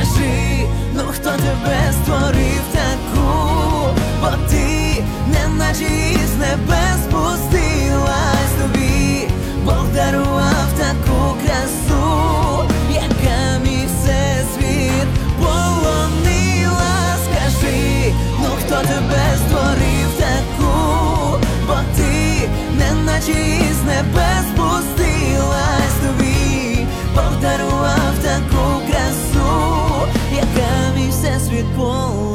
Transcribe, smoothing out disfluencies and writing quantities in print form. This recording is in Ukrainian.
Скажи, ну хто тебе створив таку? Бо ти неначе із небес спустилась, тобі Бог дарував таку красу, яка мій всесвіт полонила. Скажи, ну хто тебе створив таку? Бо ти неначе із небес спустилась, тобі Бог дарував таку красу, яка мій всесвіт полонила.